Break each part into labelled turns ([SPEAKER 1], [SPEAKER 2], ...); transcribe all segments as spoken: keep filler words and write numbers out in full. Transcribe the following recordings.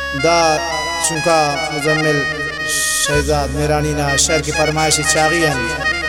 [SPEAKER 1] दा चुनका मुजम्मिल शहजाद मेरानी ना शहर की फरमाइशी चागियन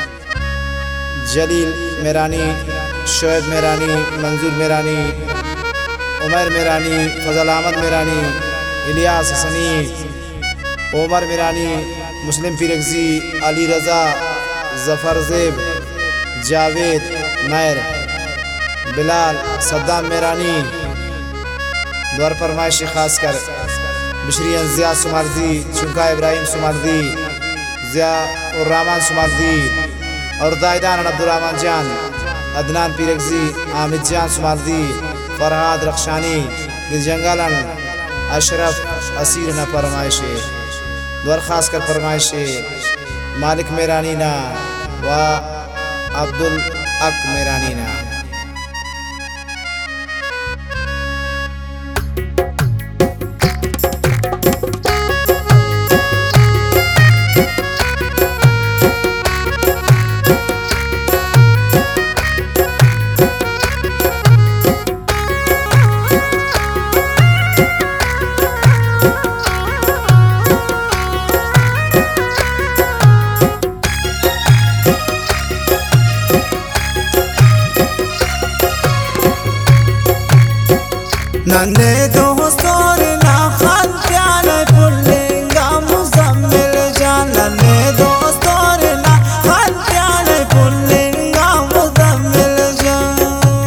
[SPEAKER 1] जलील मेरानी, शोएब मेरानी, मंजूर मेरानी, उमर मेरानी, फजल अहमद मेरानी, इलियास हसनी, उमर मेरानी, मुस्लिम फिरगजी, अली रज़ा, जफ़र ज़ेब, जावेद मैर, बिलाल, सद्दाम मेरानी। द्वार फरमाइशी खास कर बिशरियन ज़िया सुमर्दी, चुनका इब्राहिम सुमर्दी, ज़िया और रहमान सुमर्दी और दायदान अब्दुलरहमान जान, अदनान पीरगजी, आमिद जान सुमर्दी, फरहाद रखशानी, दिलजंगालन, अशरफ असीर न फरमाइशे। द्वार खास कर फरमाइशे मालिक मेरानी ना व अब्दुल अक मेरानी ना।
[SPEAKER 2] नन्हे दोस्तों ना खान प्याले पुल्लेंगा मुजम्मिल जान, नन्हे दोस्तों ना खान प्याले पुल्लेंगा मुजम्मिल जान।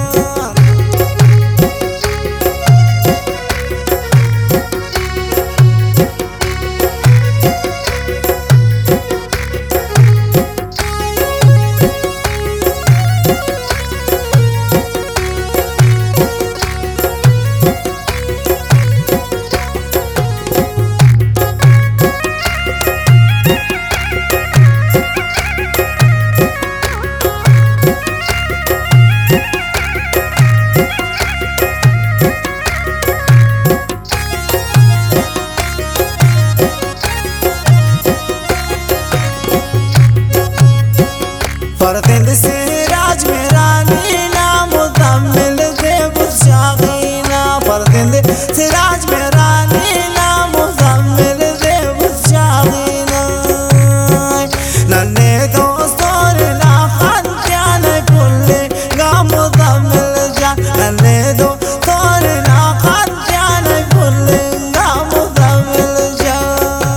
[SPEAKER 2] फरदिंद से राज में रानी ना मुजम्मिल ज़ेब शागीना, फरदिंद से राज में रानी ना मुजम्मिल ज़ेब शागीना। नन्हे दोस्तों ना खान प्याले पुल्लेंगा मुजम्मिल जान, नन्हे दोस्तों ना खान प्याले पुल्लेंगा मुजम्मिल जान।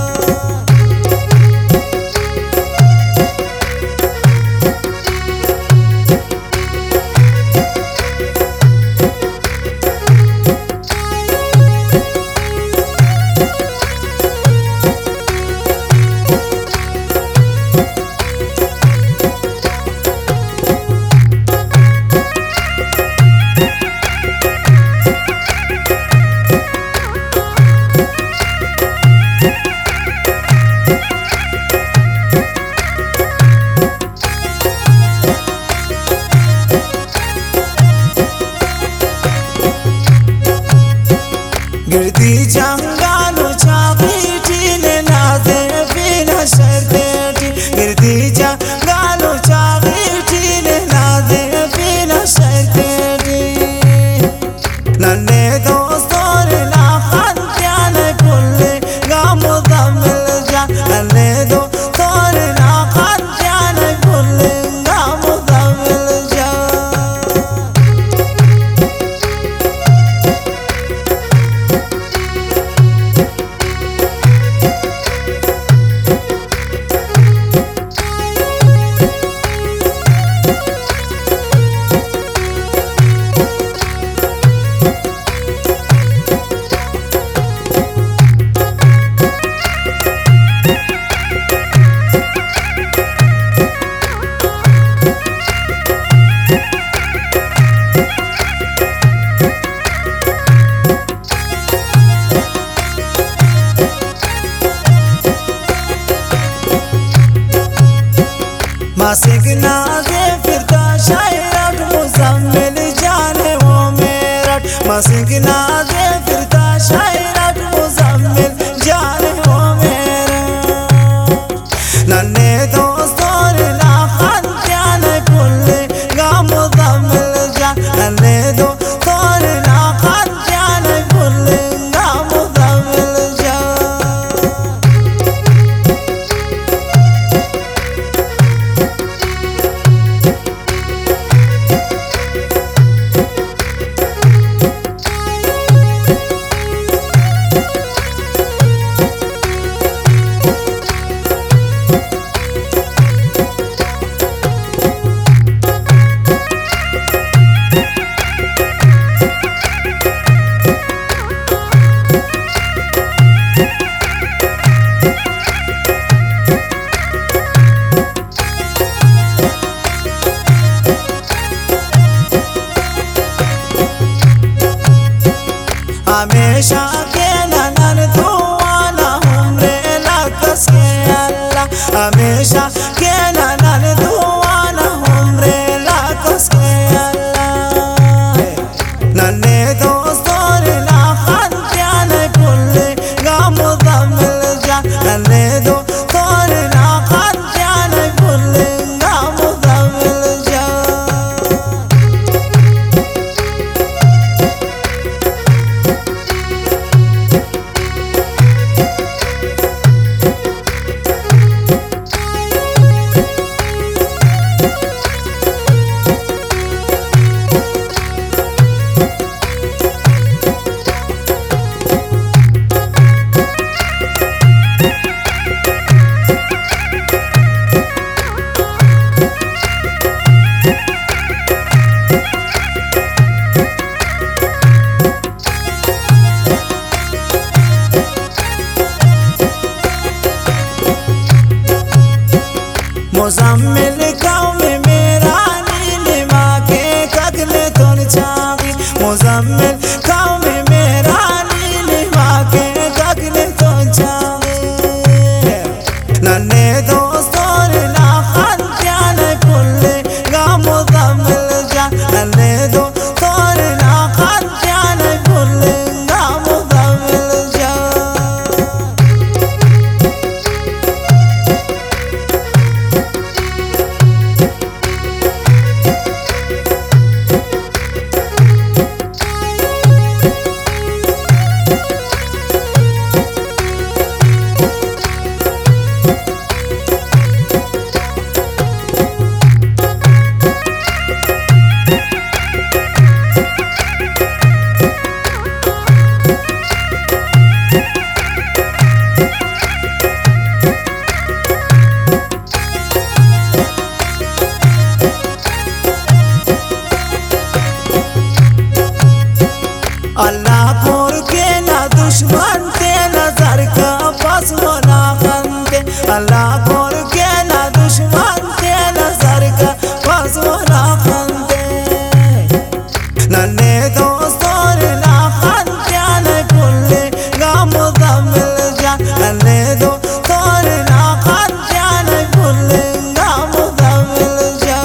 [SPEAKER 2] गिरती जंगालो चाबीटी ने नाज़े बिना शर्तेटी, गिरती जंगालो चाबीटी ने नाज़े बिना शर्तेटी। नन्हे दोस्तों ना खान प्याले पुल्लेंगा मुजम्मिल जान, नन्हे दोस्तों ना खान प्याले पुल्लेंगा मुजम्मिल जान। मासिक नाज़े फिरता शायरट मुजम्मिल जाने वो मेरठ, मासिक नाज़े फिरता शायरट मुजम्मिल जाने वो मेरठ। नन्हे दोस्तों ना खान प्याले पुल्लेंगा मुजम्मिल जान, नन्हे दोस्तों ना खान प्याले पुल्लेंगा मुजम्मिल हमेशा के ननन दुआना हमरे लकस के अल्लाह हमेशा के ननन दुआना हमरे लकस के अल्लाह नन्हे दोस्तों ना खंत्यान कुल्ले गाम दमिल जा नन्हे दोस्तों ना खंत्यान कुल्ले गाम दमिल जा मुज़म्मिल कौम मेरा नीलिमा के कगले तुन चावी मुज़म्मिल कौम मेरा नीलिमा के कगले तुन चावी नन्हे दोस्तों ना खंत्यान कुल्ले गा मुज़म्मिल जा नन्हे दोस्तों ना खंत्यान कुल्ले गा मुज़म्मिल जा अल्लाह खोर के ना दुश्मन ते नजर का पास होना खंदे अल्लाह खोर के ना दुश्मन ते नजर का पास होना खंदे नन्हे दोस्तों ना खंत्यान कुल्ले गा मुज़म्मिल जा नन्हे दोस्तों ना खंत्यान कुल्ले गा मुज़म्मिल जा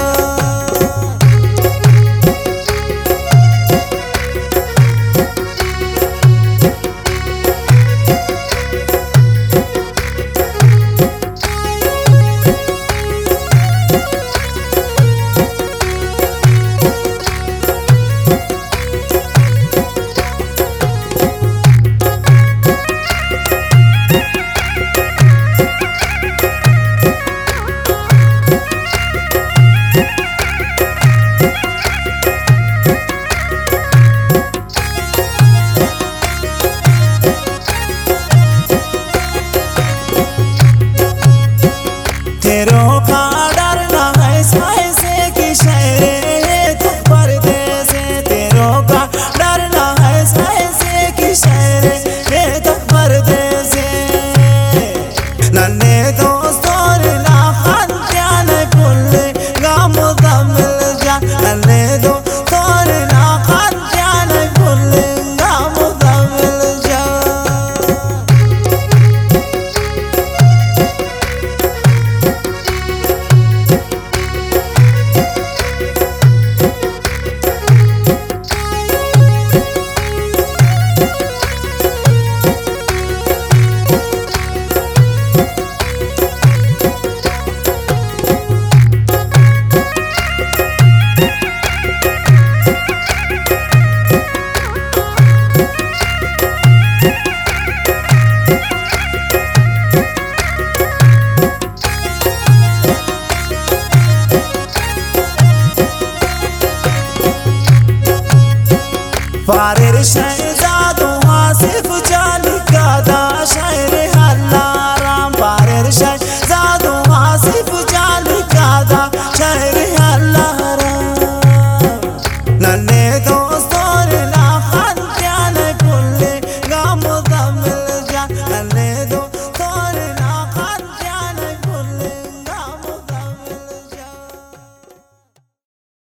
[SPEAKER 2] तेरों का डरना है ऐसे की शहरे तू परदेस तेरों का डरना है ऐसे की शहरे तू परदेस नन्हे दोस्तों ना खंत्यान कुल्ले गा मुज़म्मिल जा नन्हे दोस्तों ना खंत्यान कुल्ले गा मुज़म्मिल जा फारिर